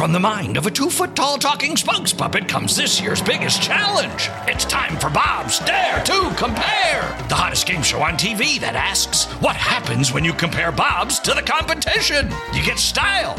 From the mind of a 2-foot-tall talking spokes puppet comes this year's biggest challenge. It's time for Bob's Dare to Compare, the hottest game show on TV that asks, what happens when you compare Bob's to the competition? You get style.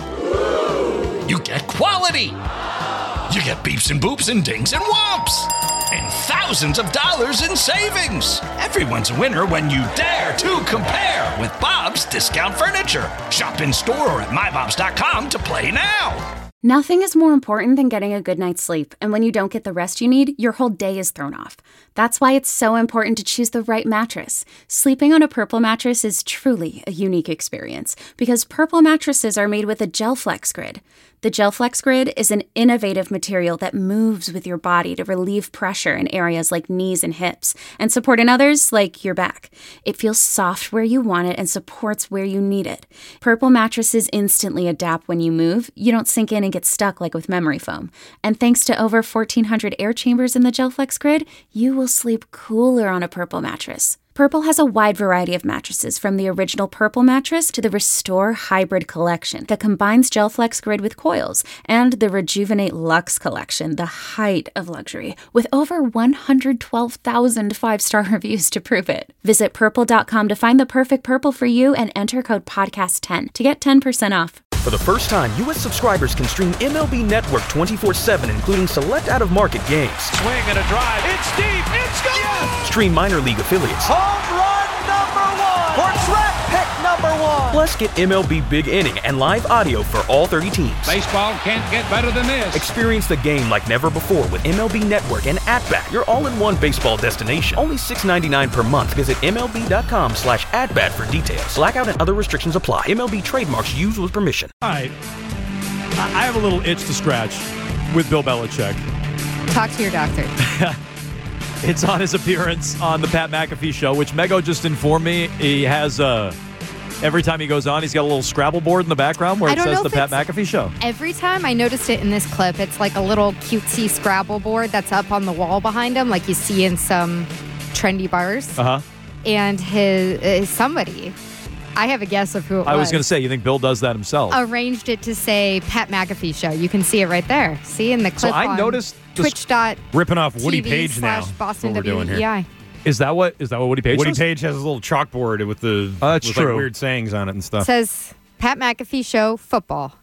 You get quality. You get beeps and boops and dings and whomps. And thousands of dollars in savings. Everyone's a winner when you dare to compare with Bob's Discount Furniture. Shop in store or at mybobs.com to play now. Nothing is more important than getting a good night's sleep, and when you don't get the rest you need, your whole day is thrown off. That's why it's so important to choose the right mattress. Sleeping on a Purple mattress is truly a unique experience, because Purple mattresses are made with a GelFlex Grid. The GelFlex Grid is an innovative material that moves with your body to relieve pressure in areas like knees and hips, and support in others like your back. It feels soft where you want it and supports where you need it. Purple mattresses instantly adapt when you move. You don't sink in and get stuck like with memory foam. And thanks to over 1,400 air chambers in the GelFlex Grid, you will sleep cooler on a Purple mattress. Purple has a wide variety of mattresses, from the original Purple mattress to the Restore Hybrid collection that combines GelFlex Grid with coils, and the Rejuvenate Luxe collection, the height of luxury, with over 112,000 5-star reviews to prove it. Visit purple.com to find the perfect Purple for you and enter code podcast10 to get 10% off. For the first time, U.S. subscribers can stream MLB Network 24/7, including select out-of-market games. Swing and a drive. It's deep. It's gone. Yes! Stream minor league affiliates. Home run number 1. Or draft pick number 1. Plus, get MLB Big Inning and live audio for all 30 teams. Baseball can't get better than this. Experience the game like never before with MLB Network and At-Bat, your all-in-one baseball destination. Only $6.99 per month. Visit MLB.com/AtBat for details. Blackout and other restrictions apply. MLB trademarks used with permission. All right. I have a little itch to scratch with Bill Belichick. Talk to your doctor. It's on his appearance on the Pat McAfee show, which Mego just informed me he has, every time he goes on, he's got a little Scrabble board in the background where it says the Pat McAfee show. Every time I noticed it in this clip, it's like a little cutesy Scrabble board that's up on the wall behind him, like you see in some trendy bars. Uh-huh. And his somebody, I have a guess of who it was. I was going to say, you think Bill does that himself? Arranged it to say Pat McAfee show. You can see it right there. See in the clip. So I noticed Twitch.tv ripping off Woody Page now. Boston what we're doing here. WEEI. Is that what Woody Page Woody does? Page has a little chalkboard with the that's with true. like weird sayings on it and stuff. It says Pat McAfee show football.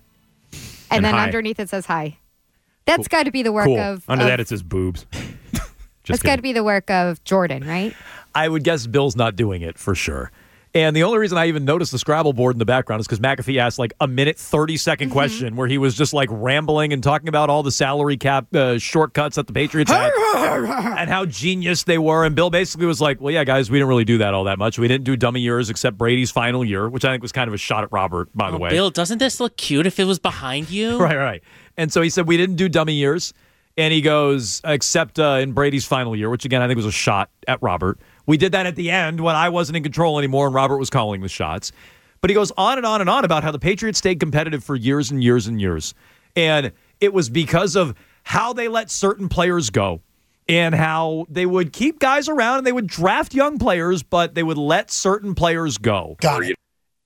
And then hi. underneath it says hi. That's got to be the work cool. of... Under that it says boobs. That's got to be the work of Jordan, right? I would guess Bill's not doing it for sure. And the only reason I even noticed the Scrabble board in the background is because McAfee asked like a minute, 30-second question where he was just like rambling and talking about all the salary cap shortcuts that the Patriots had and how genius they were. And Bill basically was like, well, yeah, guys, we didn't really do that all that much. We didn't do dummy years except Brady's final year, which I think was kind of a shot at Robert, by the way. Bill, doesn't this look cute if it was behind you? Right. And so he said, we didn't do dummy years. And he goes, except in Brady's final year, which again, I think was a shot at Robert. We did that at the end when I wasn't in control anymore and Robert was calling the shots. But he goes on and on and on about how the Patriots stayed competitive for years and years and years. And it was because of how they let certain players go and how they would keep guys around and they would draft young players, but they would let certain players go. Got it.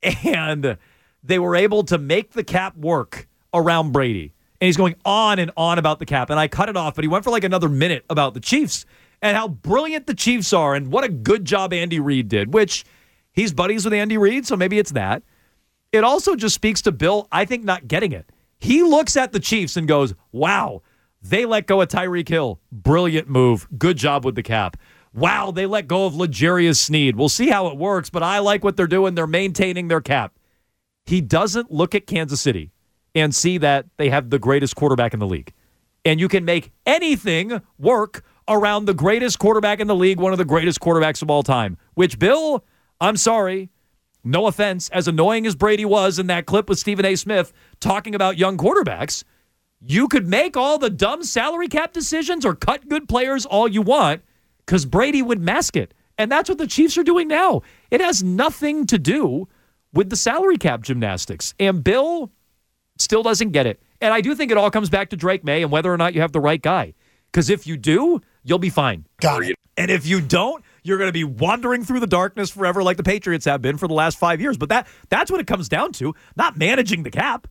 And they were able to make the cap work around Brady. And he's going on and on about the cap. And I cut it off, but he went for like another minute about the Chiefs and how brilliant the Chiefs are and what a good job Andy Reid did, which he's buddies with Andy Reid, so maybe it's that. It also just speaks to Bill, I think, not getting it. He looks at the Chiefs and goes, wow, they let go of Tyreek Hill. Brilliant move. Good job with the cap. Wow, they let go of L'Jarius Sneed. We'll see how it works, but I like what they're doing. They're maintaining their cap. He doesn't look at Kansas City and see that they have the greatest quarterback in the league. And you can make anything work around the greatest quarterback in the league, one of the greatest quarterbacks of all time, which, Bill, I'm sorry, no offense, as annoying as Brady was in that clip with Stephen A. Smith talking about young quarterbacks, you could make all the dumb salary cap decisions or cut good players all you want because Brady would mask it. And that's what the Chiefs are doing now. It has nothing to do with the salary cap gymnastics. And Bill still doesn't get it. And I do think it all comes back to Drake May and whether or not you have the right guy. Because if you do, you'll be fine. Got it. And if you don't, you're going to be wandering through the darkness forever like the Patriots have been for the last 5 years. But that's what it comes down to, not managing the cap.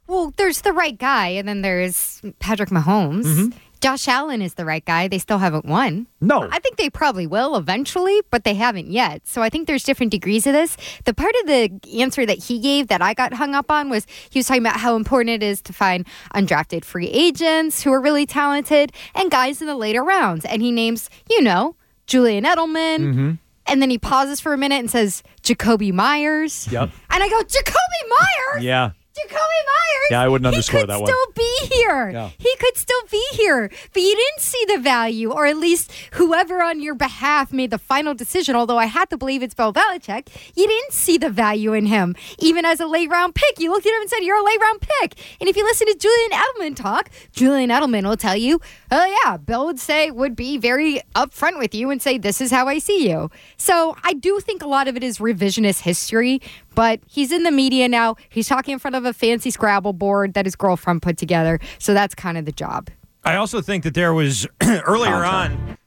Well, there's the right guy, and then there's Patrick Mahomes. Josh Allen is the right guy. They still haven't won. No. I think they probably will eventually, but they haven't yet. So I think there's different degrees of this. The part of the answer that he gave that I got hung up on was he was talking about how important it is to find undrafted free agents who are really talented and guys in the later rounds. And he names, Julian Edelman. And then he pauses for a minute and says, Jacoby Myers. Yep. And I go, Jacoby Myers? Yeah. Jacoby Myers. Yeah, I wouldn't underscore that one. He could still be here. Yeah. He could still be here. But you didn't see the value, or at least whoever on your behalf made the final decision, although I had to believe it's Bill Belichick, you didn't see the value in him. Even as a late-round pick, you looked at him and said, you're a late-round pick. And if you listen to Julian Edelman talk, Julian Edelman will tell you, oh, yeah, Bill would be very upfront with you and say, this is how I see you. So I do think a lot of it is revisionist history, but he's in the media now. He's talking in front of a fancy Scrabble board that his girlfriend put together. So that's kind of the job. I also think that there was earlier on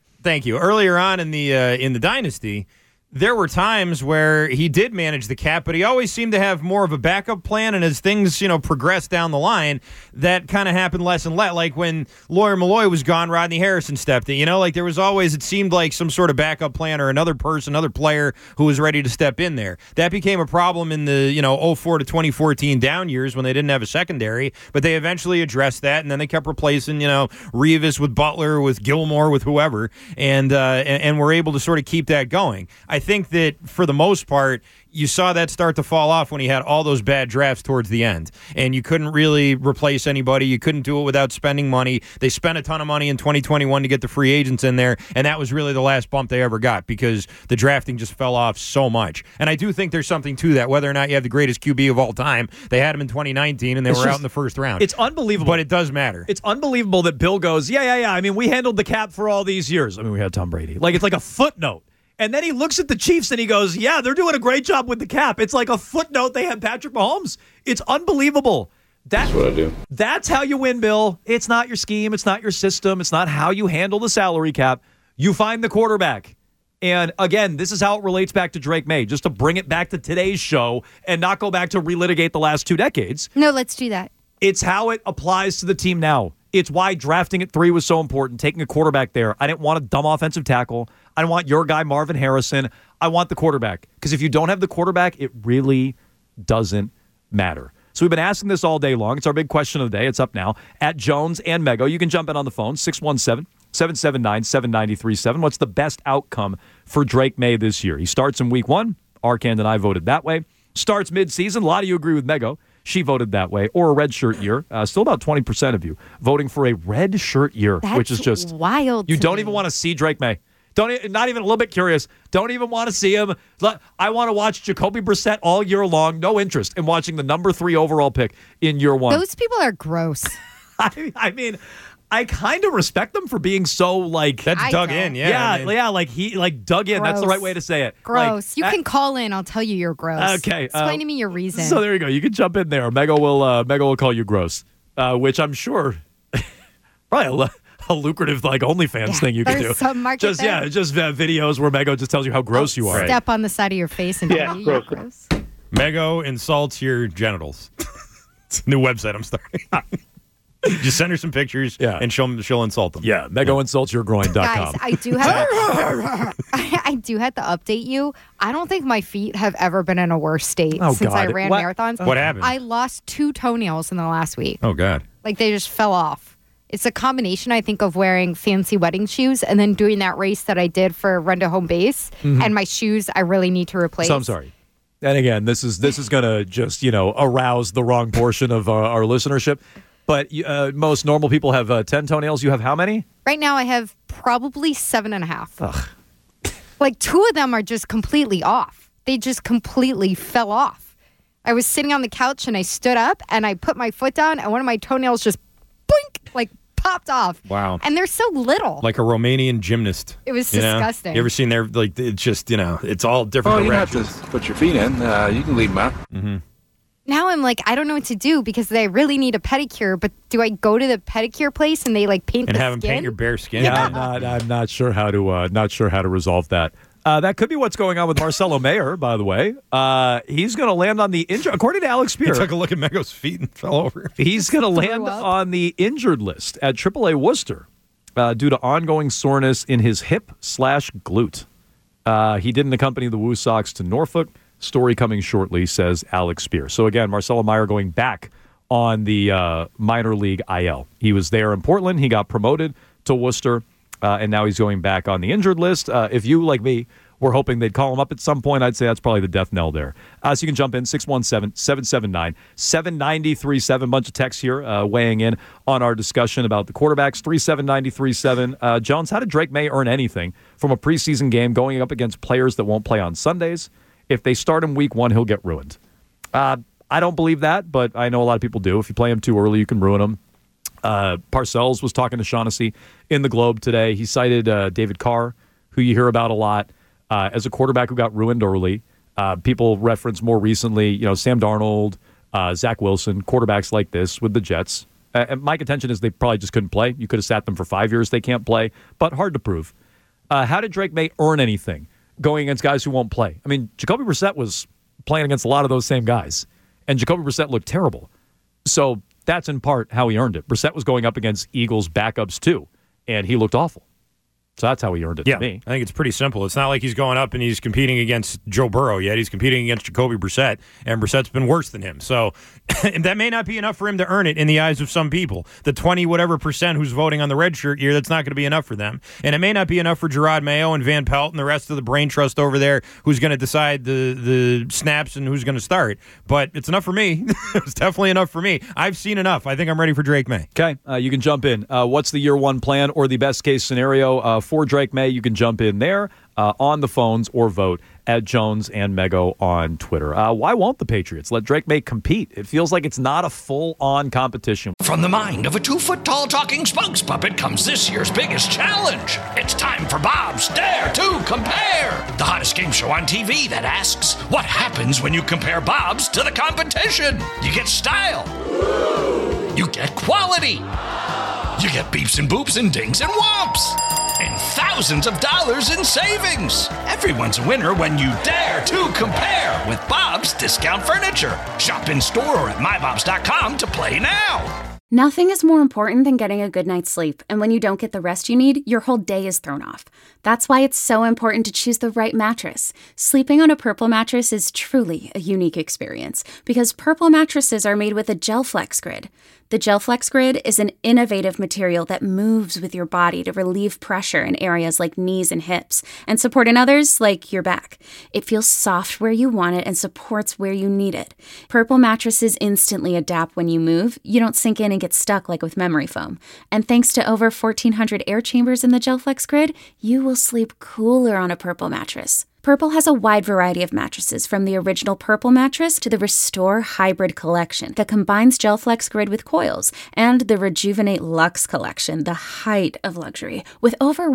in the dynasty, there were times where he did manage the cap, but he always seemed to have more of a backup plan. And as things, progressed down the line, that kind of happened less and less. Like when Lawyer Malloy was gone, Rodney Harrison stepped in. Like there was always, it seemed like some sort of backup plan or another player who was ready to step in there. That became a problem in the 04 to 2014 down years when they didn't have a secondary, but they eventually addressed that, and then they kept replacing Revis with Butler, with Gilmore, with whoever, and were able to sort of keep that going. I think that for the most part, you saw that start to fall off when he had all those bad drafts towards the end. And you couldn't really replace anybody. You couldn't do it without spending money. They spent a ton of money in 2021 to get the free agents in there, and that was really the last bump they ever got because the drafting just fell off so much. And I do think there's something to that, whether or not you have the greatest QB of all time. They had him in 2019, and they were out in the first round. It's unbelievable. But it does matter. It's unbelievable that Bill goes, yeah. I mean, we handled the cap for all these years. I mean, we had Tom Brady. Like, it's like a footnote. And then he looks at the Chiefs and he goes, yeah, they're doing a great job with the cap. It's like a footnote. They had Patrick Mahomes. It's unbelievable. That's what I do. That's how you win, Bill. It's not your scheme. It's not your system. It's not how you handle the salary cap. You find the quarterback. And again, this is how it relates back to Drake May, just to bring it back to today's show and not go back to relitigate the last 2 decades. No, let's do that. It's how it applies to the team now. It's why drafting at 3 was so important, taking a quarterback there. I didn't want a dumb offensive tackle. I didn't want your guy, Marvin Harrison. I want the quarterback. Because if you don't have the quarterback, it really doesn't matter. So we've been asking this all day long. It's our big question of the day. It's up now. At Jones and Mego, you can jump in on the phone, 617-779-7937. What's the best outcome for Drake May this year? He starts in week 1. Arcand and I voted that way. Starts midseason. A lot of you agree with Mego. She voted that way. Or a red shirt year. Still about 20% of you voting for a red shirt year, which is just wild. You don't even want to see Drake May. Not even a little bit curious. Don't even want to see him. I want to watch Jacoby Brissett all year long. No interest in watching the number 3 overall pick in year 1. Those people are gross. I mean, I kind of respect them for being so that's dug in. Yeah, like he dug in. Gross. That's the right way to say it. Gross. You can call in. I'll tell you you're gross. Okay. Explain to me your reason. So there you go. You can jump in there. Mego will call you gross, which I'm sure probably a lucrative OnlyFans thing you can do. Some market there. Just videos where Mego just tells you how gross you are. Step on the side of your face and tell you you're gross. Mego insults your genitals. It's a new website I'm starting. Just send her some pictures and she'll insult them. Yeah, MegoInsultsYourGroin.com. Guys, I do have to update you. I don't think my feet have ever been in a worse state since I ran marathons. What happened? I lost 2 toenails in the last week. Oh, God. Like, they just fell off. It's a combination, I think, of wearing fancy wedding shoes and then doing that race that I did for Run to Home Base. Mm-hmm. And my shoes, I really need to replace. So I'm sorry. And again, this is going to just, arouse the wrong portion of our listenership. But most normal people have 10 toenails. You have how many? Right now, I have probably 7.5. Ugh. Like 2 of them are just completely off. They just completely fell off. I was sitting on the couch and I stood up and I put my foot down and one of my toenails just boink, popped off. Wow. And they're so little. Like a Romanian gymnast. It was disgusting. You ever seen their, it's just, it's all different directions. You don't have to put your feet in. You can leave them out. Mm-hmm. Now I'm like, I don't know what to do because they really need a pedicure, but do I go to the pedicure place and they paint the skin? And have them paint your bare skin? Yeah, I'm not sure how to resolve that. That could be what's going on with Marcelo Mayer, by the way. He's going to land on the injured. According to Alex Spear, he took a look at Mego's feet and fell over. He's going to land on the injured list at AAA Worcester due to ongoing soreness in his hip/glute. He didn't accompany the Woo Sox to Norfolk. Story coming shortly, says Alex Spear. So again, Marcelo Mayer going back on the minor league IL. He was there in Portland. He got promoted to Worcester, and now he's going back on the injured list. If you, like me, were hoping they'd call him up at some point, I'd say that's probably the death knell there. So you can jump in, 617-779-7937. Bunch of texts here weighing in on our discussion about the quarterbacks, 379-37. Jones, how did Drake May earn anything from a preseason game going up against players that won't play on Sundays? If they start him week 1, he'll get ruined. I don't believe that, but I know a lot of people do. If you play him too early, you can ruin him. Parcells was talking to Shaughnessy in the Globe today. He cited David Carr, who you hear about a lot, as a quarterback who got ruined early. People reference more recently, Sam Darnold, Zach Wilson, quarterbacks like this with the Jets. And my contention is they probably just couldn't play. You could have sat them for 5 years. They can't play, but hard to prove. How did Drake May earn anything going against guys who won't play? I mean, Jacoby Brissett was playing against a lot of those same guys, and Jacoby Brissett looked terrible. So that's in part how he earned it. Brissett was going up against Eagles backups too, and he looked awful. So that's how he earned it to me. I think it's pretty simple. It's not like he's going up and he's competing against Joe Burrow yet. He's competing against Jacoby Brissett, and Brissett's been worse than him. So that may not be enough for him to earn it in the eyes of some people. The 20-whatever% who's voting on the red shirt year, that's not going to be enough for them. And it may not be enough for Gerard Mayo and Van Pelt and the rest of the brain trust over there who's going to decide the snaps and who's going to start. But it's enough for me. It's definitely enough for me. I've seen enough. I think I'm ready for Drake May. Okay, you can jump in. What's the year 1 plan or the best case scenario for Drake May? You can jump in there on the phones or vote at Jones and Mego on Twitter. Why won't the Patriots let Drake May compete? It feels like it's not a full-on competition. From the mind of a 2-foot-tall talking spokes puppet comes this year's biggest challenge. It's time for Bob's Dare to Compare, the hottest game show on TV that asks, what happens when you compare Bob's to the competition? You get style. You get quality. You get beeps and boops and dings and whomps. And thousands of dollars in savings. Everyone's a winner when you dare to compare with Bob's Discount Furniture. Shop in store or at mybobs.com to play now. Nothing is more important than getting a good night's sleep, and when you don't get the rest you need, your whole day is thrown off. That's why it's so important to choose the right mattress. Sleeping on a Purple mattress is truly a unique experience, because Purple mattresses are made with a GelFlex Grid. The GelFlex Grid is an innovative material that moves with your body to relieve pressure in areas like knees and hips, and support in others like your back. It feels soft where you want it and supports where you need it. Purple mattresses instantly adapt when you move. You don't sink in and get stuck like with memory foam. And thanks to over 1,400 air chambers in the GelFlex Grid, you will sleep cooler on a Purple mattress. Purple has a wide variety of mattresses, from the original Purple mattress to the Restore Hybrid collection that combines GelFlex Grid with coils, and the Rejuvenate Luxe collection, the height of luxury, with over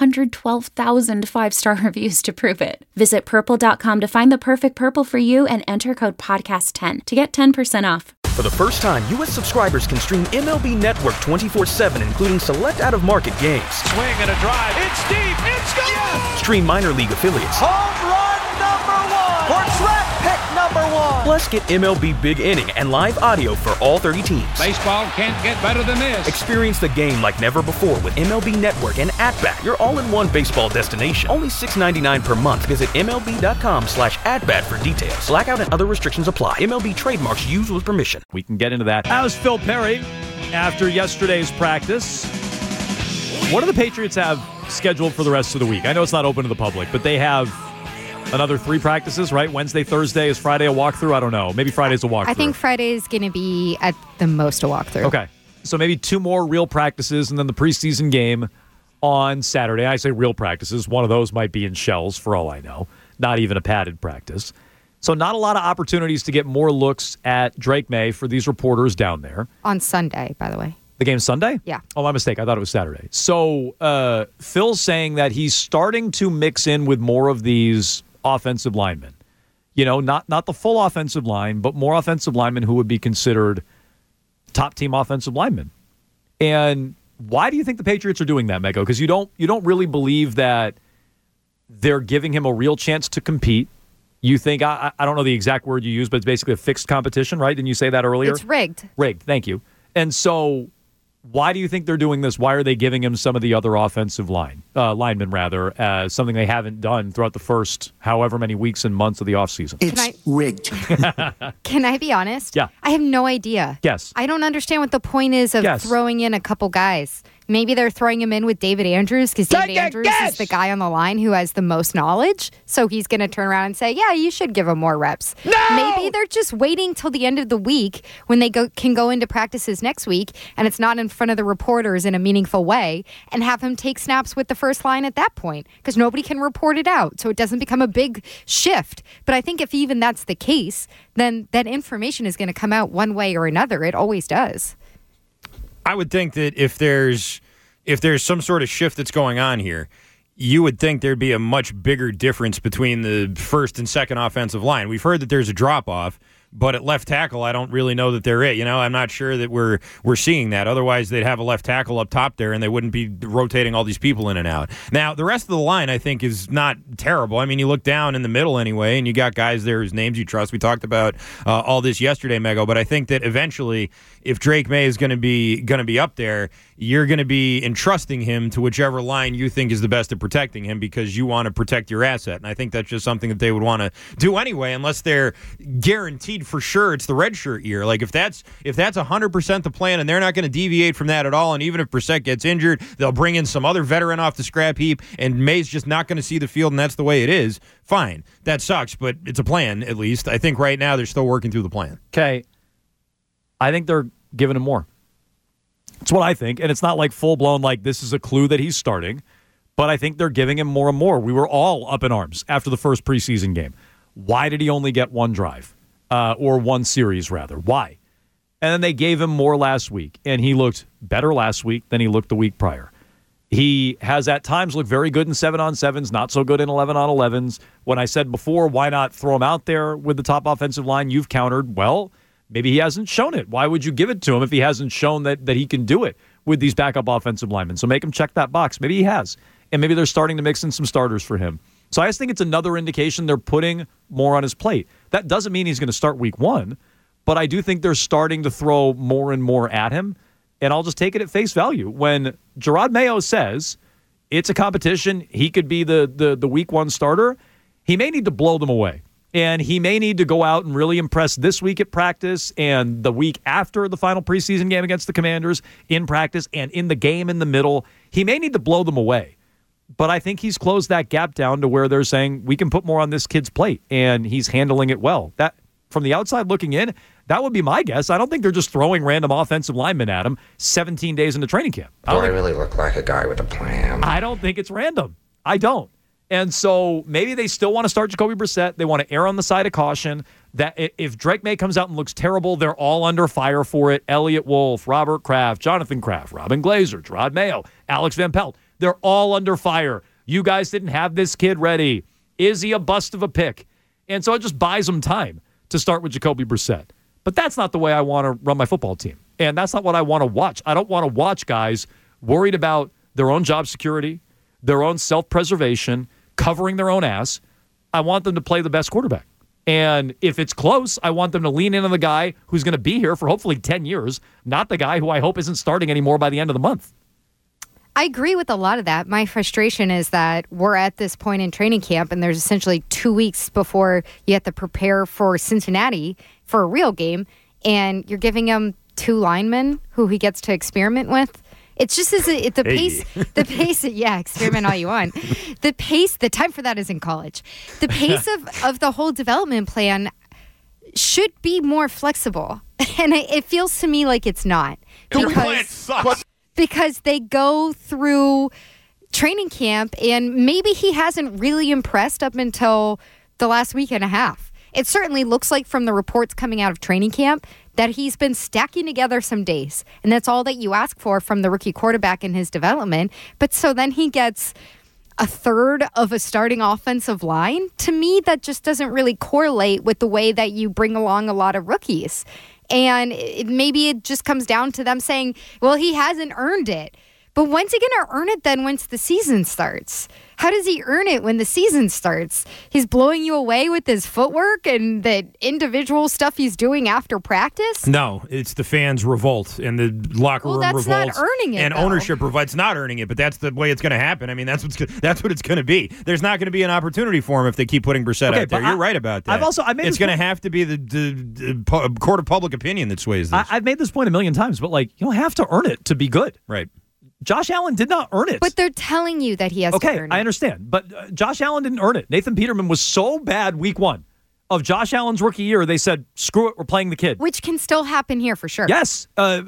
112,000 five-star reviews to prove it. Visit purple.com to find the perfect Purple for you and enter code podcast10 to get 10% off. For the first time, U.S. subscribers can stream MLB Network 24/7, including select out-of-market games. Swing and a drive. It's deep. It's gone. Yes! Stream minor league affiliates. Home run number 1. Or draft pick number 1. Plus, get MLB Big Inning and live audio for all 30 teams. Baseball can't get better than this. Experience the game like never before with MLB Network and At-Bat, your all-in-one baseball destination. Only $6.99 per month. Visit MLB.com/AtBat for details. Blackout and other restrictions apply. MLB trademarks used with permission. We can get into that. How's Phil Perry after yesterday's practice? What do the Patriots have scheduled for the rest of the week? I know it's not open to the public, but they have another 3 practices, right? Wednesday, Thursday. Is Friday a walkthrough? I don't know. Maybe Friday's a walkthrough. I think Friday is going to be at the most a walkthrough. Okay. So maybe 2 more real practices and then the preseason game on Saturday. I say real practices. One of those might be in shells for all I know. Not even a padded practice. So not a lot of opportunities to get more looks at Drake May for these reporters down there. On Sunday, by the way. The game's Sunday? Yeah. Oh, my mistake. I thought it was Saturday. So Phil's saying that he's starting to mix in with more of these offensive linemen. You know, not the full offensive line, but more offensive linemen who would be considered top-team offensive linemen. And why do you think the Patriots are doing that, Mego? Because you don't really believe that they're giving him a real chance to compete. You think, I don't know the exact word you used, but it's basically a fixed competition, right? Didn't you say that earlier? It's rigged. Rigged, thank you. And so why do you think they're doing this? Why are they giving him some of the other offensive linemen, as something they haven't done throughout the first however many weeks and months of the offseason? It's rigged. Can I be honest? Yeah. I have no idea. Yes. I don't understand what the point is of throwing in a couple guys. Maybe they're throwing him in with David Andrews because David Andrews is the guy on the line who has the most knowledge. So he's going to turn around and say, yeah, you should give him more reps. No! Maybe they're just waiting till the end of the week when they can go into practices next week and it's not in front of the reporters in a meaningful way and have him take snaps with the first line at that point because nobody can report it out. So it doesn't become a big shift. But I think if even that's the case, then that information is going to come out one way or another. It always does. I would think that if there's some sort of shift that's going on here, you would think there'd be a much bigger difference between the first and second offensive line. We've heard that there's a drop-off, but at left tackle, I don't really know that they're it. I'm not sure that we're seeing that. Otherwise, they'd have a left tackle up top there, and they wouldn't be rotating all these people in and out. Now, the rest of the line, I think, is not terrible. I mean, you look down in the middle anyway, and you got guys there whose names you trust. We talked about all this yesterday, Mego, but I think that eventually, if Drake May is going to be up there, you're going to be entrusting him to whichever line you think is the best at protecting him because you want to protect your asset. And I think that's just something that they would want to do anyway, unless they're guaranteed for sure it's the red shirt year. Like if that's 100% the plan and they're not going to deviate from that at all, and even if Brissett gets injured, they'll bring in some other veteran off the scrap heap and May's just not going to see the field and that's the way it is, fine. That sucks, but it's a plan at least. I think right now they're still working through the plan. Okay. I think they're giving him more. It's what I think, and it's not like full-blown like this is a clue that he's starting, but I think they're giving him more and more. We were all up in arms after the first preseason game. Why did he only get one drive? Or one series, rather. Why? And then they gave him more last week, and he looked better last week than he looked the week prior. He has at times looked very good in 7-on-7s, not so good in 11-on-11s. When I said before, why not throw him out there with the top offensive line, you've countered, well, maybe he hasn't shown it. Why would you give it to him if he hasn't shown that he can do it with these backup offensive linemen? So make him check that box. Maybe he has. And maybe they're starting to mix in some starters for him. So I just think it's another indication they're putting more on his plate. That doesn't mean he's going to start week one, but I do think they're starting to throw more and more at him. And I'll just take it at face value. When Jerod Mayo says it's a competition, he could be the week one starter, he may need to blow them away. And he may need to go out and really impress this week at practice and the week after the final preseason game against the Commanders in practice and in the game in the middle. He may need to blow them away. But I think he's closed that gap down to where they're saying we can put more on this kid's plate, and he's handling it well. That, from the outside looking in, that would be my guess. I don't think they're just throwing random offensive linemen at him 17 days into training camp. Do I really look like a guy with a plan? I don't think it's random. I don't. And so maybe they still want to start Jacoby Brissett. They want to err on the side of caution that if Drake May comes out and looks terrible, they're all under fire for it. Elliott Wolf, Robert Kraft, Jonathan Kraft, Robin Glazer, Jerod Mayo, Alex Van Pelt. They're all under fire. You guys didn't have this kid ready. Is he a bust of a pick? And so it just buys them time to start with Jacoby Brissett. But that's not the way I want to run my football team. And that's not what I want to watch. I don't want to watch guys worried about their own job security, their own self-preservation, covering their own ass. I want them to play the best quarterback. And if it's close, I want them to lean in on the guy who's going to be here for hopefully 10 years, not the guy who I hope isn't starting anymore by the end of the month. I agree with a lot of that. My frustration is that we're at this point in training camp and there's essentially 2 weeks before you have to prepare for Cincinnati for a real game, and you're giving him two linemen who he gets to experiment with. It's just the pace, yeah, experiment all you want. The time for that is in college. The pace of the whole development plan should be more flexible. And it feels to me like it's not. Your plan sucks. Because they go through training camp and maybe he hasn't really impressed up until the last week and a half. It certainly looks like from the reports coming out of training camp that he's been stacking together some days. And that's all that you ask for from the rookie quarterback in his development. But so then he gets a third of a starting offensive line. To me, that just doesn't really correlate with the way that you bring along a lot of rookies. And maybe it just comes down to them saying, well, he hasn't earned it. But when's he going to earn it then once the season starts? How does he earn it when the season starts? He's blowing you away with his footwork and the individual stuff he's doing after practice? No, it's the fans' revolt and the locker room revolt. Well, that's not earning it, and though. Ownership revolts not earning it, but that's the way it's going to happen. I mean, that's what it's going to be. There's not going to be an opportunity for him if they keep putting Brissett out there. You're right about that. It's going to have to be the court of public opinion that sways this. I've made this point a million times, but you don't have to earn it to be good. Right. Josh Allen did not earn it. But they're telling you that he has to earn it. Okay, I understand. But Josh Allen didn't earn it. Nathan Peterman was so bad week 1 of Josh Allen's rookie year, they said, screw it, we're playing the kid. Which can still happen here for sure. Yes.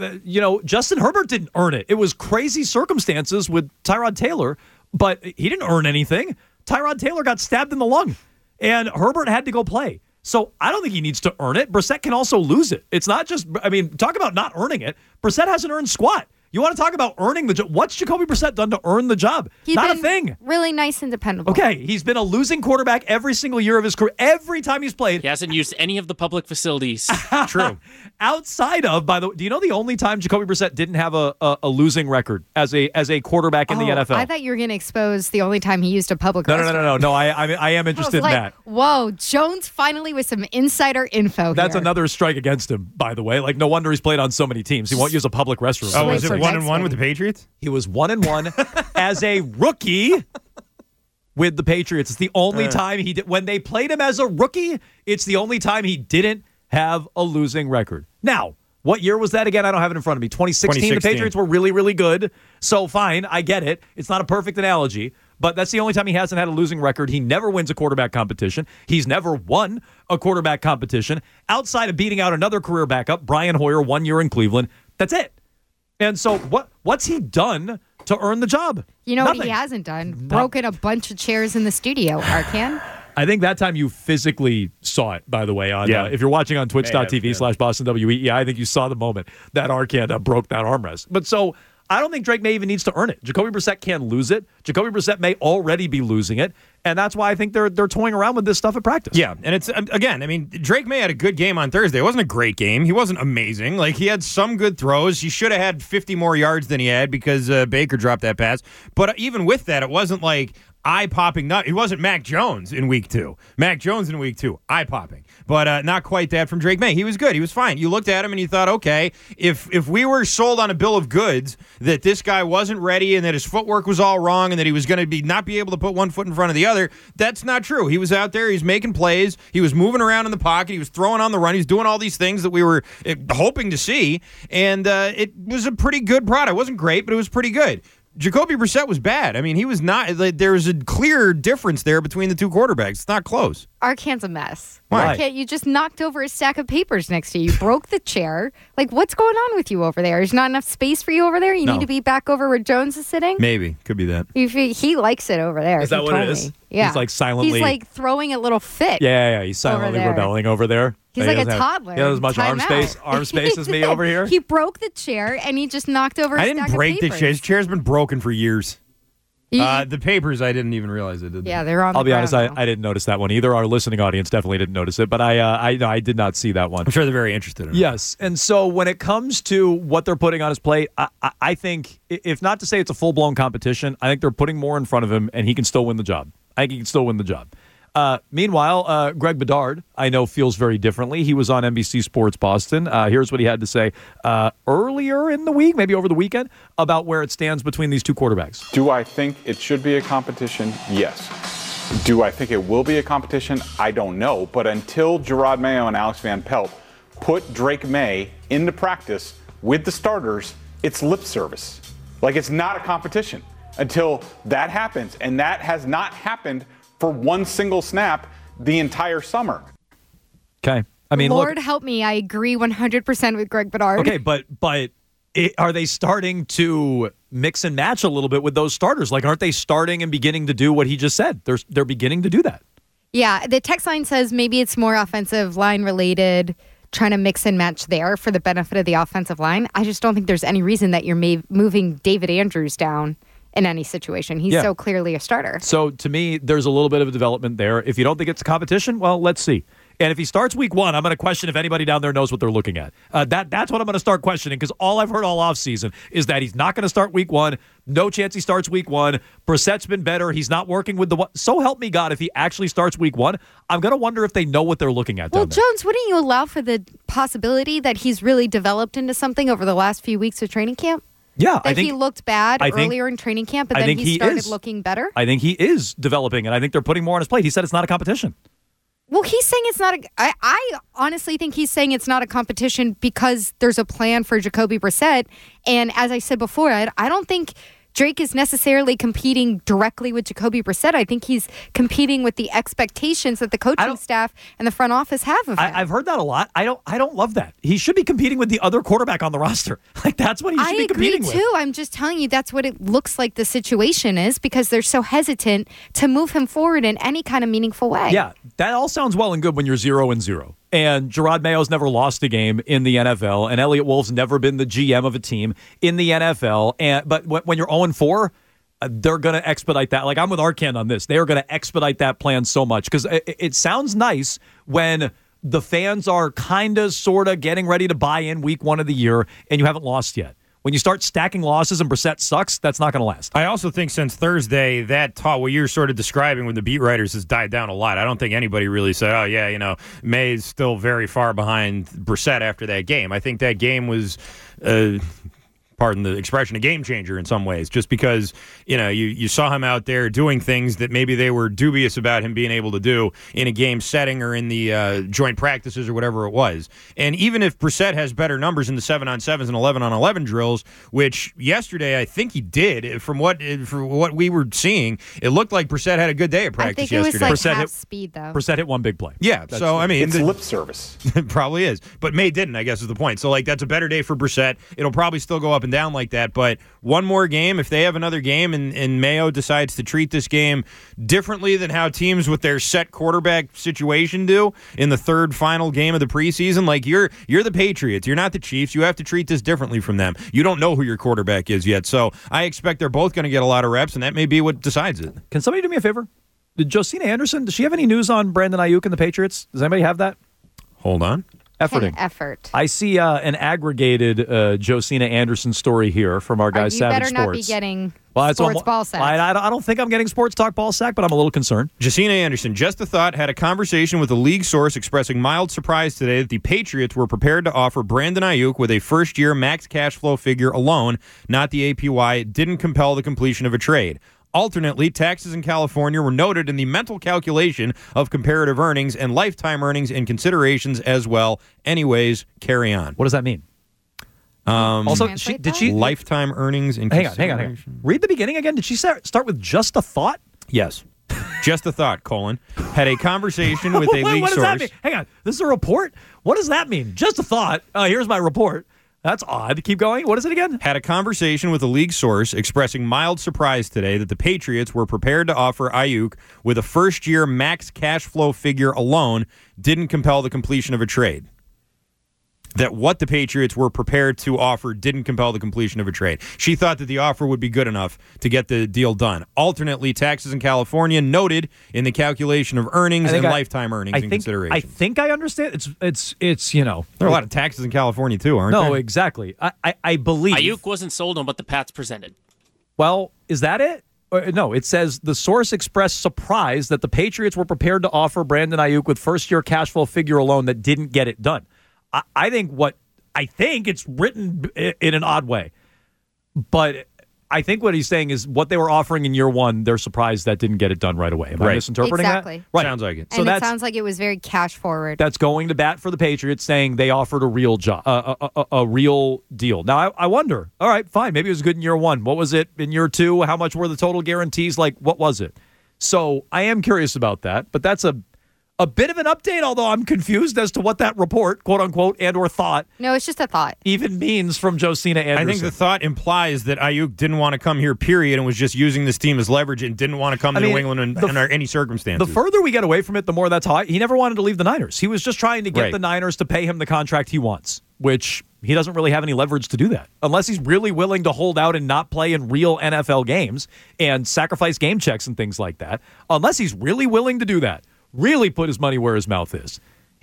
Justin Herbert didn't earn it. It was crazy circumstances with Tyrod Taylor, but he didn't earn anything. Tyrod Taylor got stabbed in the lung, and Herbert had to go play. So I don't think he needs to earn it. Brissett can also lose it. It's not just, talk about not earning it. Brissett hasn't earned squat. You want to talk about earning the job? What's Jacoby Brissett done to earn the job? Not a thing. Really nice and dependable. Okay, he's been a losing quarterback every single year of his career. Every time he's played. He hasn't used any of the public facilities. True. Outside of, by the way, do you know the only time Jacoby Brissett didn't have a losing record as a quarterback in the NFL? I thought you were going to expose the only time he used a public restroom. No. I am interested in that. Whoa, Jones finally with some insider info here. That's another strike against him, by the way. No wonder he's played on so many teams. He won't use a public restroom. Oh, was it 1-1 with the Patriots? He was 1-1 as a rookie with the Patriots. It's the only time he did. When they played him as a rookie, it's the only time he didn't have a losing record. Now, what year was that again? I don't have it in front of me. 2016. The Patriots were really, really good. So fine, I get it. It's not a perfect analogy, but that's the only time he hasn't had a losing record. He never wins a quarterback competition. He's never won a quarterback competition outside of beating out another career backup, Brian Hoyer, 1 year in Cleveland. That's it. And so what's he done to earn the job? You know Nothing. what he hasn't done? Broken a bunch of chairs in the studio, Arcan. I think that time you physically saw it, by the way. If you're watching on twitch.tv/BostonWEEI, I think you saw the moment that Arcan broke that armrest. But so I don't think Drake May even needs to earn it. Jacoby Brissett can lose it. Jacoby Brissett may already be losing it. And that's why I think they're toying around with this stuff at practice. Yeah, and it's, again, Drake May had a good game on Thursday. It wasn't a great game. He wasn't amazing. He had some good throws. He should have had 50 more yards than he had because Baker dropped that pass. But even with that, it wasn't eye-popping. He wasn't Mac Jones in week 2. Mac Jones in week 2, eye-popping. But not quite that from Drake May. He was good. He was fine. You looked at him and you thought, okay, if we were sold on a bill of goods that this guy wasn't ready and that his footwork was all wrong and that he was going to not be able to put one foot in front of the other, that's not true. He was out there. He was making plays. He was moving around in the pocket. He was throwing on the run. He was doing all these things that we were hoping to see. And it was a pretty good product. It wasn't great, but it was pretty good. Jacoby Brissett was bad. He was not. There was a clear difference there between the two quarterbacks. It's not close. Arcan's a mess. Why? Arcan, you just knocked over a stack of papers next to you. You broke the chair. What's going on with you over there? There's not enough space for you over there? You need to be back over where Jones is sitting? Maybe. Could be that. He likes it over there. Is that what it is? Yeah. He's silently. He's throwing a little fit. Yeah. He's silently rebelling over there. He's like a toddler. He has as much arm space as me over here. He broke the chair and he just knocked over a stack of papers. I didn't break the chair. This chair's been broken for years. The papers, I didn't even realize it. Yeah, they're on the I'll be honest, ground now. I didn't notice that one either. Our listening audience definitely didn't notice it, but I did not see that one. I'm sure they're very interested in it. Yes, and so when it comes to what they're putting on his plate, I think, if not to say it's a full-blown competition, I think they're putting more in front of him, and he can still win the job. I think he can still win the job. Meanwhile, Greg Bedard, I know, feels very differently. He was on NBC Sports Boston. Here's what he had to say earlier in the week, maybe over the weekend, about where it stands between these two quarterbacks. Do I think it should be a competition? Yes. Do I think it will be a competition? I don't know. But until Gerard Mayo and Alex Van Pelt put Drake May into practice with the starters, it's lip service. It's not a competition until that happens. And that has not happened for one single snap the entire summer. Okay. Lord help me. I agree 100% with Greg Bedard. Okay, but are they starting to mix and match a little bit with those starters? Aren't they starting and beginning to do what he just said? They're beginning to do that. Yeah, the text line says maybe it's more offensive line related, trying to mix and match there for the benefit of the offensive line. I just don't think there's any reason that you're moving David Andrews down in any situation. He's so clearly a starter. So to me, there's a little bit of a development there. If you don't think it's a competition, well, let's see. And if he starts week 1, I'm going to question if anybody down there knows what they're looking at. That's what I'm going to start questioning, because all I've heard all offseason is that he's not going to start week 1. No chance he starts week 1. Brissett's been better. He's not working with the one. So help me God, if he actually starts week 1, I'm going to wonder if they know what they're looking at. Well, down there. Jones, wouldn't you allow for the possibility that he's really developed into something over the last few weeks of training camp? Yeah, I think he looked bad earlier in training camp, but then he started looking better. I think he is developing, and I think they're putting more on his plate. He said it's not a competition. Well, he's saying it's not I honestly think he's saying it's not a competition because there's a plan for Jacoby Brissett. And as I said before, I don't think Drake is necessarily competing directly with Jacoby Brissett. I think he's competing with the expectations that the coaching staff and the front office have of him. I've heard that a lot. I don't love that. He should be competing with the other quarterback on the roster. Like, that's what he should be competing with. I agree, too. I'm just telling you that's what it looks like the situation is, because they're so hesitant to move him forward in any kind of meaningful way. Yeah, that all sounds well and good when you're 0-0. And Gerard Mayo's never lost a game in the NFL, and Elliott Wolf's never been the GM of a team in the NFL. But when you're 0-4, they're going to expedite that. Like, I'm with Arcand on this. They are going to expedite that plan so much, because it sounds nice when the fans are kind of, sort of getting ready to buy in week 1 of the year, and you haven't lost yet. When you start stacking losses and Brissett sucks, that's not going to last. I also think since Thursday, that talk, what you're sort of describing with the beat writers, has died down a lot. I don't think anybody really said, oh, yeah, May's still very far behind Brissett after that game. I think that game was, pardon the expression, a game changer in some ways, just because, you saw him out there doing things that maybe they were dubious about him being able to do in a game setting or in the joint practices or whatever it was. And even if Brissett has better numbers in the 7-on-7s and 11-on-11 drills, which yesterday I think he did, from what we were seeing, it looked like Brissett had a good day of practice yesterday. I think it was like half speed, though. Brissett hit one big play. Yeah, it's lip service. It probably is. But May didn't, I guess is the point. So, that's a better day for Brissett. It'll probably still go up and down like that, but one more game, if they have another game and Mayo decides to treat this game differently than how teams with their set quarterback situation do in the third final game of the preseason, like you're the Patriots, you're not the Chiefs, you have to treat this differently from them. You don't know who your quarterback is yet, so I expect they're both going to get a lot of reps, and that may be what decides it. Can somebody do me a favor? Did Josina Anderson, does she have any news on Brandon Ayuk and the Patriots? Does anybody have that? Hold on. Effort. I see an aggregated Josina Anderson story here from our guy Savage Sports. You better not be getting sports ball sack. I don't think I'm getting sports talk ball sack, but I'm a little concerned. Josina Anderson, just a thought, had a conversation with a league source expressing mild surprise today that the Patriots were prepared to offer Brandon Ayuk with a first-year max cash flow figure alone, not the APY, didn't compel the completion of a trade. Alternately, taxes in California were noted in the mental calculation of comparative earnings and lifetime earnings and considerations as well. Anyways, carry on. What does that mean? Also, did she lifetime earnings and hang on. Read the beginning again. Did she start with just a thought? Yes. Just a thought, had a conversation with a league what source. Does that mean? Hang on. This is a report? What does that mean? Just a thought. Here's my report. That's odd. Keep going. What is it again? Had a conversation with a league source expressing mild surprise today that the Patriots were prepared to offer Ayuk with a first-year max cash flow figure alone, didn't compel the completion of a trade. That what the Patriots were prepared to offer didn't compel the completion of a trade. She thought that the offer would be good enough to get the deal done. Alternately, taxes in California noted in the calculation of earnings and lifetime earnings and considerations. I think I understand. It's there are a lot of taxes in California too, aren't there? No, exactly. I believe Ayuk wasn't sold on what the Pats presented. Well, is that it? No, it says the source expressed surprise that the Patriots were prepared to offer Brandon Ayuk with first-year cash flow figure alone that didn't get it done. I think it's written in an odd way, but I think what he's saying is what they were offering in year one, they're surprised that didn't get it done right away. Am I misinterpreting that? Right. Sounds like it. And it sounds like it was very cash forward. That's going to bat for the Patriots, saying they offered a real job, a real deal. Now, I wonder, all right, fine, maybe it was good in year one. What was it in year two? How much were the total guarantees? Like, what was it? So I am curious about that, but that's a bit of an update, although I'm confused as to what that report, quote unquote, and or thought. No, it's just a thought. Even means from Josina Anderson. I think the thought implies that Ayuk didn't want to come here, period, and was just using this team as leverage and didn't want to come to New England under any circumstances. The further we get away from it, the more that's how he never wanted to leave the Niners. He was just trying to get the Niners to pay him the contract he wants, which he doesn't really have any leverage to do that. Unless he's really willing to hold out and not play in real NFL games and sacrifice game checks and things like that. Unless he's really willing to do that. Really put his money where his mouth is.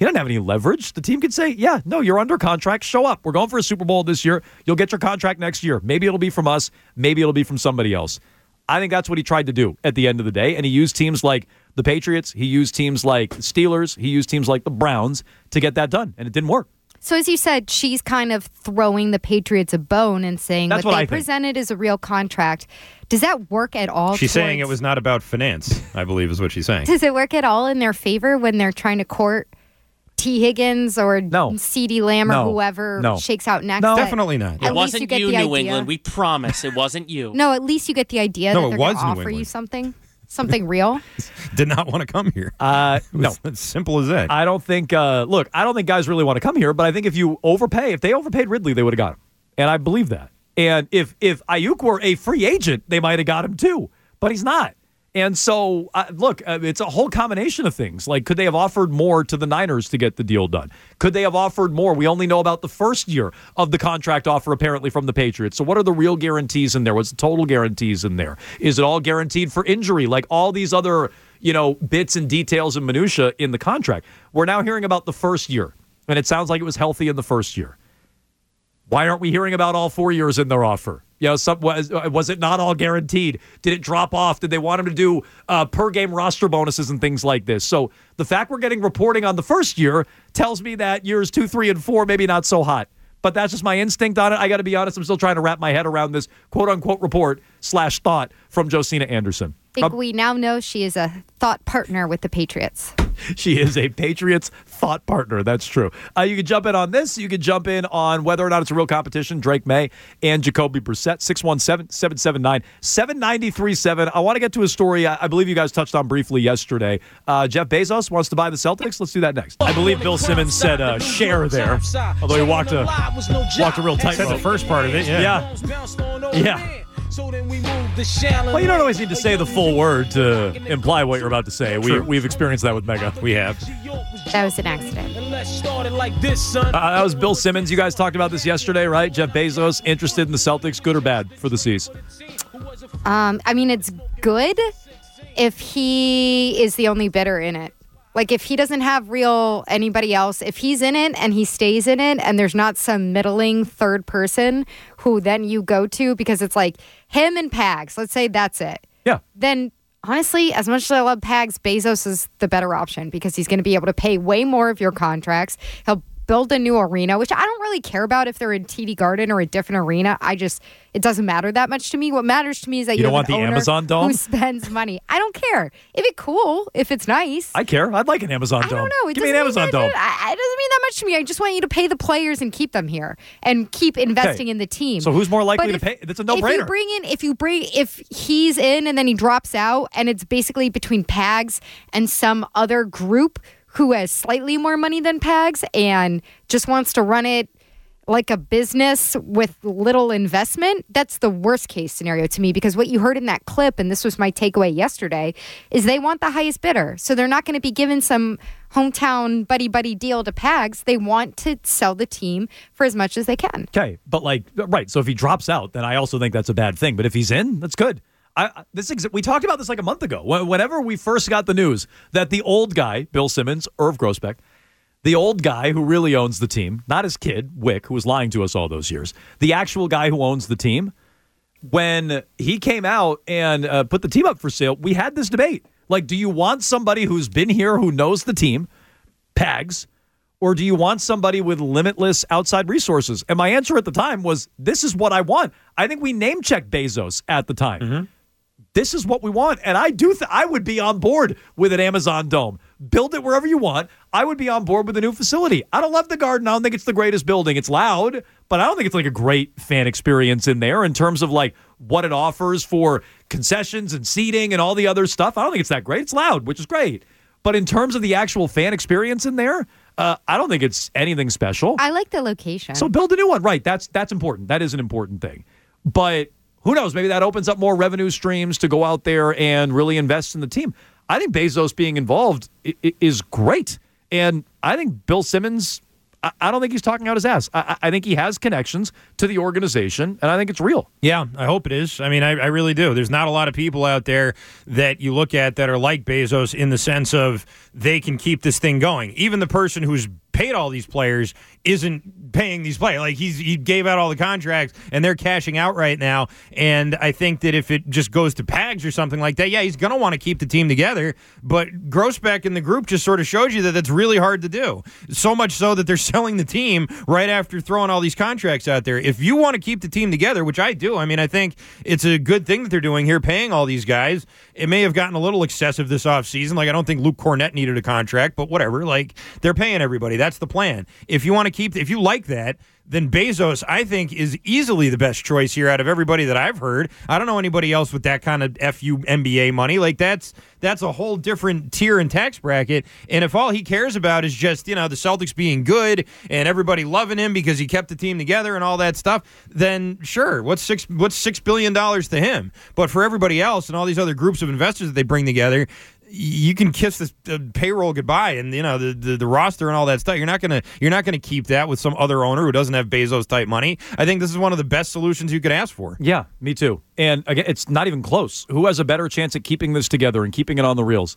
He doesn't have any leverage. The team could say, yeah, no, you're under contract. Show up. We're going for a Super Bowl this year. You'll get your contract next year. Maybe it'll be from us. Maybe it'll be from somebody else. I think that's what he tried to do at the end of the day. And he used teams like the Patriots. He used teams like the Steelers. He used teams like the Browns to get that done. And it didn't work. So as you said, she's kind of throwing the Patriots a bone and saying That's what what they I think. presented is a real contract. Does that work at all? She's saying it was not about finance, I believe is what she's saying. Does it work at all in their favor when they're trying to court T. Higgins or CeeDee Lamb or whoever shakes out next? No, definitely not. It wasn't you, New England. We promise it wasn't you. No, at least you get the idea No, that it they're going was to New offer you England. something real. Did not want to come here. No. It's simple as that. I don't think, I don't think guys really want to come here, but I think if they overpaid Ridley, they would have got him. And I believe that. And if Ayuk were a free agent, they might have got him too, but he's not. And so, it's a whole combination of things. Like, could they have offered more to the Niners to get the deal done? Could they have offered more? We only know about the first year of the contract offer, apparently, from the Patriots. So what are the real guarantees in there? What's the total guarantees in there? Is it all guaranteed for injury? Like all these other, bits and details and minutia in the contract. We're now hearing about the first year, and it sounds like it was healthy in the first year. Why aren't we hearing about all 4 years in their offer? Was it not all guaranteed? Did it drop off? Did they want him to do per-game roster bonuses and things like this? So the fact we're getting reporting on the first year tells me that years 2, 3, and 4 maybe not so hot. But that's just my instinct on it. I got to be honest, I'm still trying to wrap my head around this quote-unquote report/thought from Josina Anderson. I think we now know she is a thought partner with the Patriots. She is a Patriots thought partner. That's true. You can jump in on this. You can jump in on whether or not it's a real competition. Drake May and Jacoby Brissett, 617-779-7937. I want to get to a story I believe you guys touched on briefly yesterday. Jeff Bezos wants to buy the Celtics. Let's do that next. I believe Bill Simmons said share there, although he walked a real tight rope. Said the first part of it, yeah. Yeah. Well, you don't always need to say the full word to imply what you're about to say. We've experienced that with Mega. We have. That was an accident. That was Bill Simmons. You guys talked about this yesterday, right? Jeff Bezos interested in the Celtics, good or bad for the C's? It's good if he is the only bidder in it. Like, if he doesn't have anybody else, if he's in it and he stays in it and there's not some middling third person who then you go to because it's like him and Pags, let's say that's it. Yeah. Then, honestly, as much as I love Pags, Bezos is the better option because he's going to be able to pay way more of your contracts. He'll build a new arena, which I don't really care about if they're in TD Garden or a different arena. It doesn't matter that much to me. What matters to me is that you don't have want the owner Amazon Dome who spends money. I don't care if it's cool, if it's nice. I care. I'd like an Amazon Dome. I don't know. Give me an Amazon Dome. It doesn't mean that much to me. I just want you to pay the players and keep them here and keep investing in the team. So who's more likely to pay? That's a no-brainer. If he's in and then he drops out, and it's basically between Pags and some other group who has slightly more money than Pags and just wants to run it like a business with little investment, that's the worst case scenario to me, because what you heard in that clip, and this was my takeaway yesterday, is they want the highest bidder. So they're not going to be given some hometown buddy deal to Pags. They want to sell the team for as much as they can. Okay, but right, so if he drops out, then I also think that's a bad thing. But if he's in, that's good. We talked about this like a month ago. Whenever we first got the news that the old guy, Bill Simmons, Irv Grousbeck, the old guy who really owns the team, not his kid, Wick, who was lying to us all those years, the actual guy who owns the team, when he came out and put the team up for sale, we had this debate. Like, do you want somebody who's been here, who knows the team, Pags, or do you want somebody with limitless outside resources? And my answer at the time was, this is what I want. I think we name-checked Bezos at the time. Mm-hmm. This is what we want. And I I would be on board with an Amazon Dome. Build it wherever you want. I would be on board with a new facility. I don't love the Garden. I don't think it's the greatest building. It's loud, but I don't think it's like a great fan experience in there in terms of like what it offers for concessions and seating and all the other stuff. I don't think it's that great. It's loud, which is great. But in terms of the actual fan experience in there, I don't think it's anything special. I like the location. So build a new one. Right. That's important. That is an important thing. But who knows? Maybe that opens up more revenue streams to go out there and really invest in the team. I think Bezos being involved is great. And I think Bill Simmons, I don't think he's talking out his ass. I think he has connections to the organization, and I think it's real. Yeah, I hope it is. I mean, I really do. There's not a lot of people out there that you look at that are like Bezos in the sense of they can keep this thing going. Even the person who's paid all these players isn't paying these players. Like he gave out all the contracts and they're cashing out right now. And I think that if it just goes to Pags or something like that, yeah, he's going to want to keep the team together. But Grossbeck and the group just sort of shows you that that's really hard to do. So much so that they're selling the team right after throwing all these contracts out there. If you want to keep the team together, which I do, I mean, I think it's a good thing that they're doing here, paying all these guys. It may have gotten a little excessive this offseason. Like, I don't think Luke Cornett needed a contract, but whatever. Like, they're paying everybody. That's the plan. If you want to keep, if you like that, then Bezos, I think, is easily the best choice here out of everybody that I've heard. I don't know anybody else with that kind of FU NBA money. Like, that's a whole different tier and tax bracket. And if all he cares about is just, the Celtics being good and everybody loving him because he kept the team together and all that stuff, then sure, what's $6 billion to him? But for everybody else and all these other groups of investors that they bring together, you can kiss this payroll goodbye and the roster and all that stuff. You're not gonna keep that with some other owner who doesn't have Bezos type money. I think this is one of the best solutions you could ask for. Yeah, me too. And again, it's not even close. Who has a better chance at keeping this together and keeping it on the rails?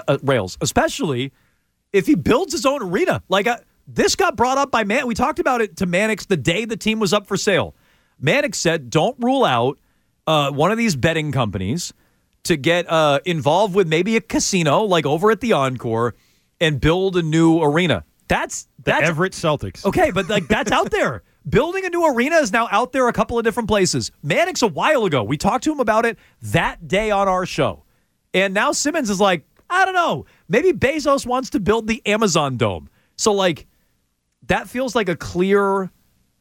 Especially if he builds his own arena. Like this got brought up by We talked about it to Mannix the day the team was up for sale. Mannix said, "Don't rule out one of these betting companies to get involved with maybe a casino like over at the Encore and build a new arena." That's Everett Celtics. Okay, but like that's out there. Building a new arena is now out there a couple of different places. Mannix a while ago, we talked to him about it that day on our show. And now Simmons is like, I don't know, maybe Bezos wants to build the Amazon Dome. So like that feels like a clear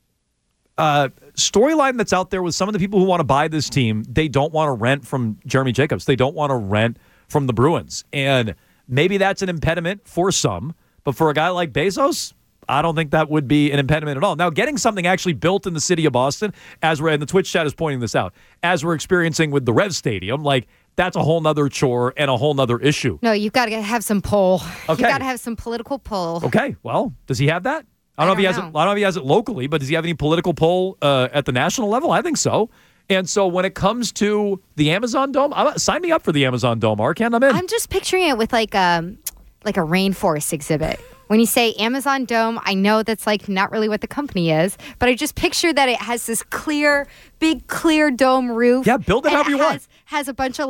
storyline that's out there with some of the people who want to buy this team. They don't want to rent from Jeremy Jacobs. They don't want to rent from the Bruins. And maybe that's an impediment for some. But for a guy like Bezos, I don't think that would be an impediment at all. Now, getting something actually built in the city of Boston, and the Twitch chat is pointing this out, as we're experiencing with the Rev Stadium, like that's a whole nother chore and a whole nother issue. No, you've got to have some pull. Okay. You've got to have some political pull. Okay, well, does he have that? I don't know if he has it locally, but does he have any political pull at the national level? I think so. And so when it comes to the Amazon Dome, sign me up for the Amazon Dome, Arcand. I'm in. I'm just picturing it with like a rainforest exhibit. When you say Amazon Dome, I know that's like not really what the company is, but I just picture that it has this big clear dome roof. Yeah, build it however you want. Has a bunch of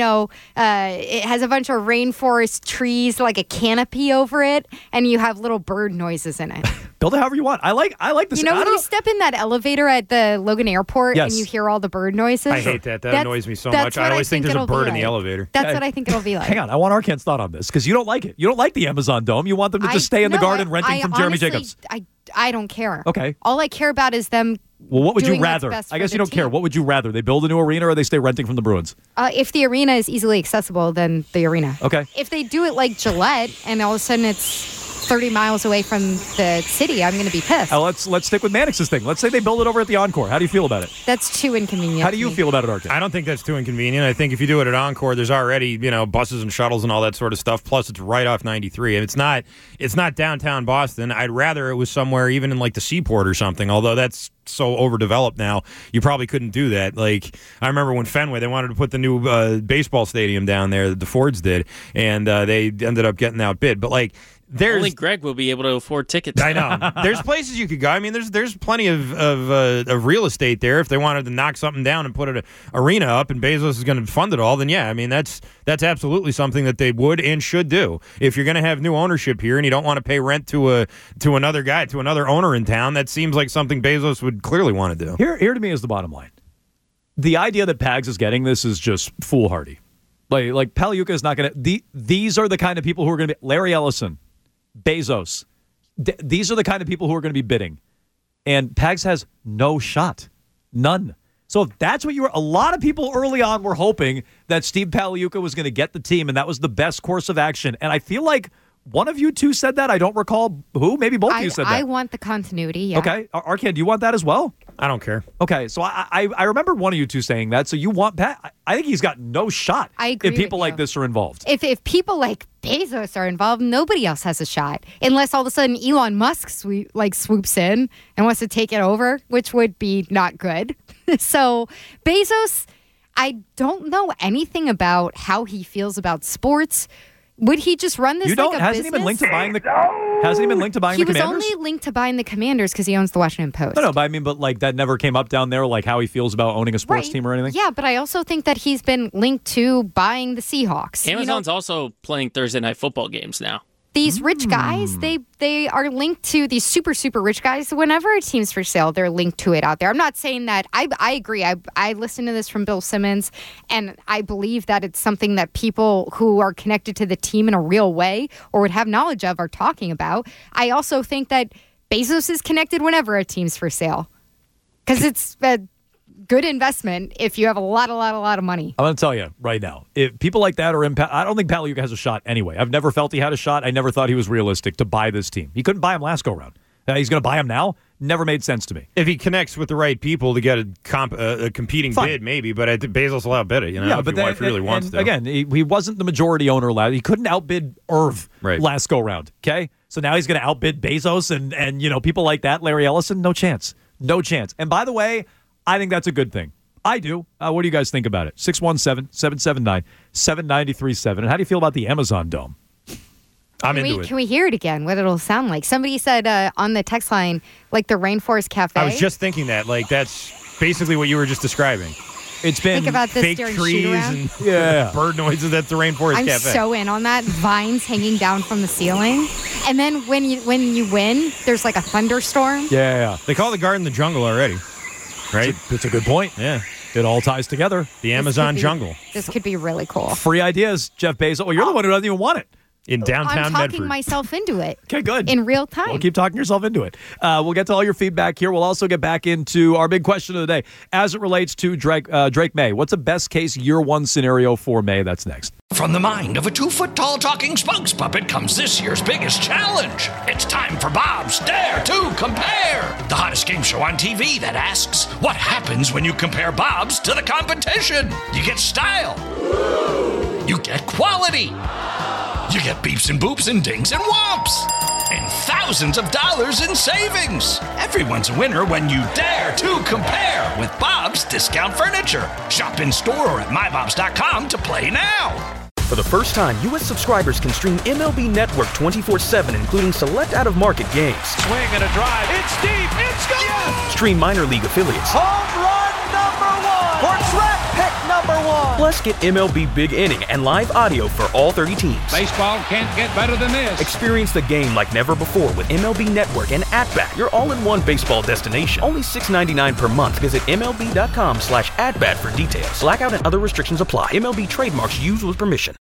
it has a bunch of rainforest trees, like a canopy over it, and you have little bird noises in it. Build it however you want. I like this. When you step in that elevator at the Logan Airport and you hear all the bird noises. I hate that. That annoys me so much. I always think there's a bird in the elevator. That's what I think it'll be like. Hang on. I want Arcand's thought on this because you don't like it. You don't like the Amazon Dome. You want them to just stay in the garden renting from Jeremy Jacobs. I don't care. Okay. All I care about is them. Well, what would you rather? I guess you don't care. What would you rather? They build a new arena or they stay renting from the Bruins? If the arena is easily accessible, then the arena. Okay. If they do it like Gillette and all of a sudden it's 30 miles away from the city, I'm going to be pissed. Let's stick with Mannix's thing. Let's say they build it over at the Encore. How do you feel about it? That's too inconvenient. How do you feel about it, Arcand? I don't think that's too inconvenient. I think if you do it at Encore, there's already buses and shuttles and all that sort of stuff. Plus, it's right off 93, and it's not downtown Boston. I'd rather it was somewhere even in like the Seaport or something. Although that's so overdeveloped now, you probably couldn't do that. Like I remember when Fenway, they wanted to put the new baseball stadium down there that the Fords did, and they ended up getting outbid. But like. Only Greg will be able to afford tickets. I know. There's places you could go. I mean, there's plenty of real estate there. If they wanted to knock something down and put an arena up, and Bezos is going to fund it all, then yeah, I mean that's absolutely something that they would and should do. If you're going to have new ownership here and you don't want to pay rent to another owner in town, that seems like something Bezos would clearly want to do. Here to me is the bottom line. The idea that Pags is getting this is just foolhardy. Like Pagliuca is not going to. These are the kind of people who are going to be Larry Ellison. Bezos. These are the kind of people who are going to be bidding. And Pags has no shot. None. So if that's what a lot of people early on were hoping that Steve Pagliuca was going to get the team, and that was the best course of action. And I feel like one of you two said that. I don't recall who. Maybe both of you said that. I want the continuity, yeah. Okay. Arcand, do you want that as well? I don't care. Okay. So I remember one of you two saying that. So you want Pat? I think he's got no shot I agree if people with like you. this are involved. If people like Bezos are involved, nobody else has a shot. Unless all of a sudden Elon Musk swoops in and wants to take it over, which would be not good. So Bezos, I don't know anything about how he feels about sports. Would he just run this like a hasn't business? he been linked to buying the Commanders? He was only linked to buying the Commanders because he owns the Washington Post. No, but like that never came up down there, like how he feels about owning a sports team or anything? Yeah, but I also think that he's been linked to buying the Seahawks. Amazon's also playing Thursday night football games now. These rich guys, they are linked to these super, super rich guys. Whenever a team's for sale, they're linked to it out there. I'm not saying that. I agree. I listened to this from Bill Simmons, and I believe that it's something that people who are connected to the team in a real way or would have knowledge of are talking about. I also think that Bezos is connected whenever a team's for sale because it's a good investment if you have a lot of money. I'm going to tell you right now, if people like that are I don't think Pagliuca has a shot anyway. I've never felt he had a shot. I never thought he was realistic to buy this team. He couldn't buy him last go-round. He's going to buy him now? Never made sense to me. If he connects with the right people to get a competing bid, maybe, but I think Bezos will outbid it, Yeah, but if he really wants to. Again, he wasn't the majority owner last. He couldn't outbid Irv last go-round, okay? So now he's going to outbid Bezos and people like that, Larry Ellison? No chance. No chance. And by the way, I think that's a good thing. I do. What do you guys think about it? 617-779-7937. And how do you feel about the Amazon Dome? I'm into it. Can we hear it again, what it'll sound like? Somebody said on the text line, like the Rainforest Cafe. I was just thinking that. Like, that's basically what you were just describing. It's been Think about this fake during trees shoot-around. and bird noises. That's the Rainforest I'm Cafe. so in on that. Vines hanging down from the ceiling. And then when you win, there's like a thunderstorm. Yeah. They call the garden the jungle already. Right? It's a good point. Yeah. It all ties together. The Amazon jungle. This could be really cool. Free ideas, Jeff Bezos. Well, you're the one who doesn't even want it. In downtown I'm talking Medford. myself into it. Okay, good. In real time. Well, keep talking yourself into it. We'll get to all your feedback here. We'll also get back into our big question of the day as it relates to Drake May. What's a best case year one scenario for May? That's next. From the mind of a 2-foot-tall talking spokes puppet comes this year's biggest challenge. It's time for Bob's Dare to Compare, the hottest game show on TV that asks, what happens when you compare Bob's to the competition? You get style. You get quality. You get beeps and boops and dings and whomps. And thousands of dollars in savings. Everyone's a winner when you dare to compare with Bob's Discount Furniture. Shop in store or at mybobs.com to play now. For the first time, U.S. subscribers can stream MLB Network 24/7, including select out-of-market games. Swing and a drive. It's deep. It's gone. Yes. Stream minor league affiliates. Home run number 1 or draft pick number 1. Plus, get MLB Big Inning and live audio for all 30 teams. Baseball can't get better than this. Experience the game like never before with MLB Network and At-Bat, your all-in-one baseball destination. Only $6.99 per month. Visit MLB.com/AtBat for details. Blackout and other restrictions apply. MLB trademarks used with permission.